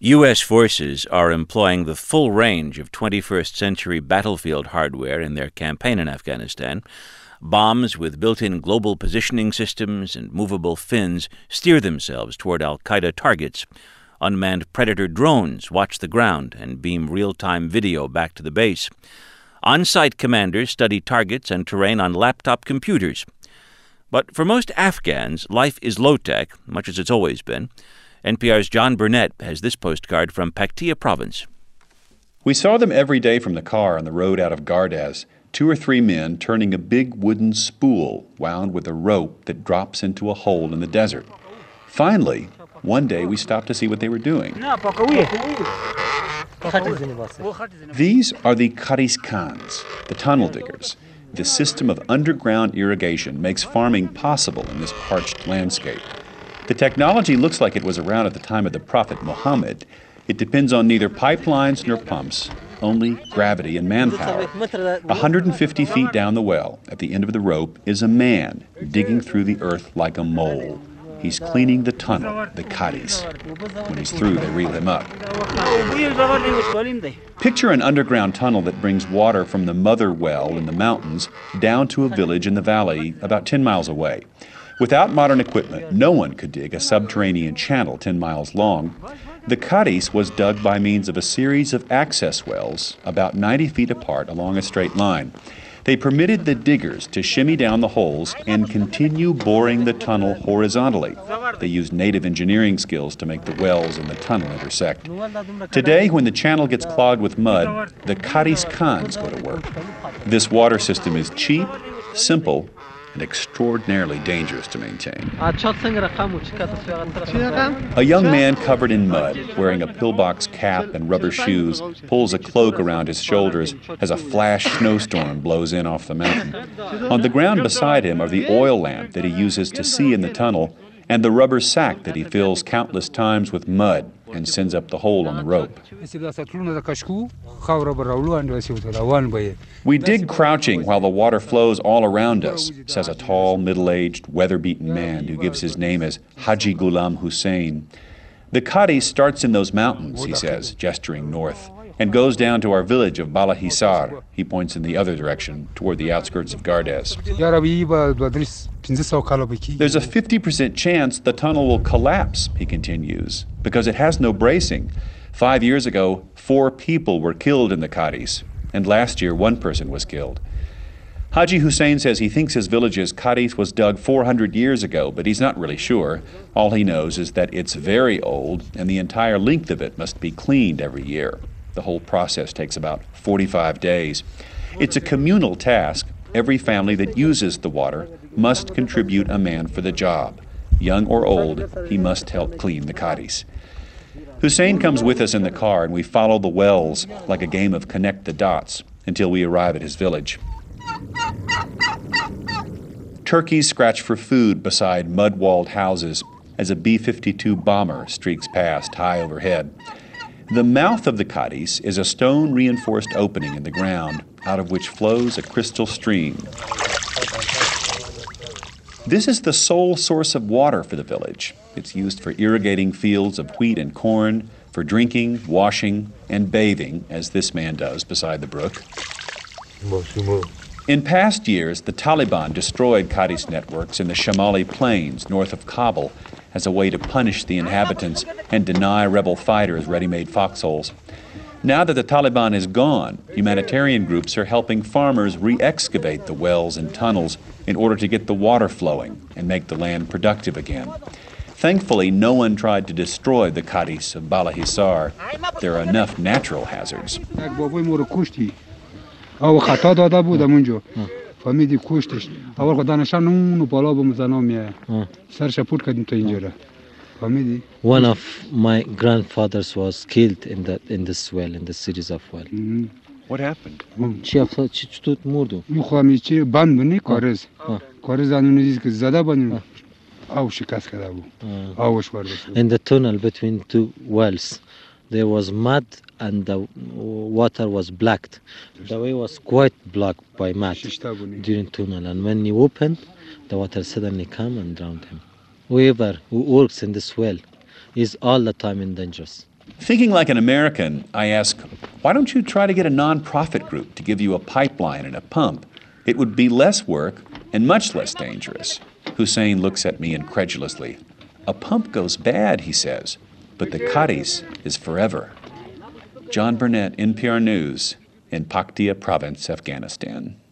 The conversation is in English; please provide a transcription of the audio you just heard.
U.S. forces are employing the full range of 21st century battlefield hardware in their campaign in Afghanistan. Bombs with built-in global positioning systems and movable fins steer themselves toward al-Qaeda targets. Unmanned Predator drones watch the ground and beam real-time video back to the base. On-site commanders study targets and terrain on laptop computers. But for most Afghans, life is low-tech, much as it's always been. NPR's John Burnett has this postcard from Paktia province. We saw them every day from the car on the road out of Gardez, 2 or 3 men turning a big wooden spool wound with a rope that drops into a hole in the desert. Finally, one day we stopped to see what they were doing. These are the Kharis Khans, the tunnel diggers. The system of underground irrigation makes farming possible in this parched landscape. The technology looks like it was around at the time of the Prophet Muhammad. It depends on neither pipelines nor pumps, only gravity and manpower. 150 feet down the well, at the end of the rope, is a man digging through the earth like a mole. He's cleaning the tunnel, the Kharis. When he's through, they reel him up. Picture an underground tunnel that brings water from the mother well in the mountains down to a village in the valley about 10 miles away. Without modern equipment, no one could dig a subterranean channel 10 miles long. The Kharis was dug by means of a series of access wells about 90 feet apart along a straight line. They permitted the diggers to shimmy down the holes and continue boring the tunnel horizontally. They used native engineering skills to make the wells and the tunnel intersect. Today, when the channel gets clogged with mud, the Kharis Khans go to work. This water system is cheap, simple, and extraordinarily dangerous to maintain. A young man covered in mud, wearing a pillbox cap and rubber shoes, pulls a cloak around his shoulders as a flash snowstorm blows in off the mountain. On the ground beside him are the oil lamp that he uses to see in the tunnel and the rubber sack that he fills countless times with mud and sends up the hole on the rope. We dig crouching while the water flows all around us, says a tall, middle-aged, weather-beaten man who gives his name as Haji Ghulam Hussein. The Kharis starts in those mountains, he says, gesturing north, and goes down to our village of Bala Hisar. He points in the other direction, toward the outskirts of Gardez. There's a 50% chance the tunnel will collapse, he continues, because it has no bracing. 5 years ago, 4 people were killed in the Kharis, and last year 1 person was killed. Haji Hussein says he thinks his village's Kharis was dug 400 years ago, but he's not really sure. All he knows is that it's very old, and the entire length of it must be cleaned every year. The whole process takes about 45 days. It's a communal task. Every family that uses the water must contribute a man for the job. Young or old, he must help clean the Kharis. Hussein comes with us in the car, and we follow the wells like a game of connect the dots until we arrive at his village. Turkeys scratch for food beside mud-walled houses as a B-52 bomber streaks past high overhead. The mouth of the Kharis is a stone-reinforced opening in the ground, out of which flows a crystal stream. This is the sole source of water for the village. It's used for irrigating fields of wheat and corn, for drinking, washing, and bathing, as this man does beside the brook. In past years, the Taliban destroyed Kharis networks in the Shamali plains north of Kabul as a way to punish the inhabitants and deny rebel fighters ready-made foxholes. Now that the Taliban is gone, humanitarian groups are helping farmers re-excavate the wells and tunnels in order to get the water flowing and make the land productive again. Thankfully, no one tried to destroy the Kharis of Bala Hisar. There are enough natural hazards. فهمیدی کشتش اول خدانشان اونو بالا بمزنا میه سرش پود کردیم تا اینجا فهمیدی One of my grandfathers was killed in this well, in the series of well. What happened? چی چطور مرد میخوام چی بند بنی کارز آنونیزی که زده بنی آو شکست کرده بود آوش برده In the tunnel between 2 wells there was mud and the water was blacked. The way was quite blocked by mud during tunnel, and when he opened, the water suddenly came and drowned him. Whoever who works in this well is all the time in danger. Thinking like an American, I ask, why don't you try to get a non-profit group to give you a pipeline and a pump? It would be less work and much less dangerous. Hussein looks at me incredulously. A pump goes bad, he says, but the Cadiz is forever. John Burnett, NPR News, in Paktia Province, Afghanistan.